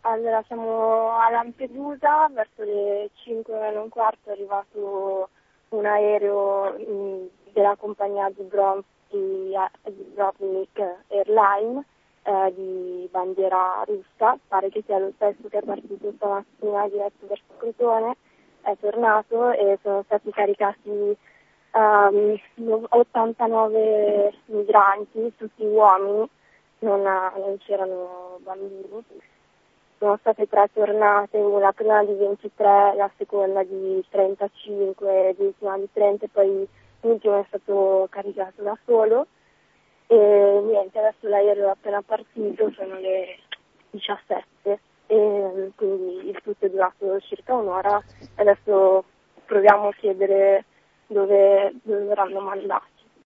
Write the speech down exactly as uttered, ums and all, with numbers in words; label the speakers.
Speaker 1: allora siamo a Lampedusa, verso le cinque e un quarto è arrivato un aereo mh, della compagnia Dubrovnik, di Dubrovnik Airline eh, di bandiera russa, pare che sia lo stesso che è partito stamattina diretto verso Crotone, è tornato e sono stati caricati um, ottantanove migranti, tutti uomini, non, non c'erano bambini. Sono state tre tornate, la prima di ventitré, la seconda di trentacinque, l'ultima di trenta e poi l'ultimo è stato caricato da solo. E niente, adesso l'aereo è appena partito, sono le diciassette e quindi il tutto è durato circa un'ora. Adesso proviamo a chiedere dove, dove verranno mandati.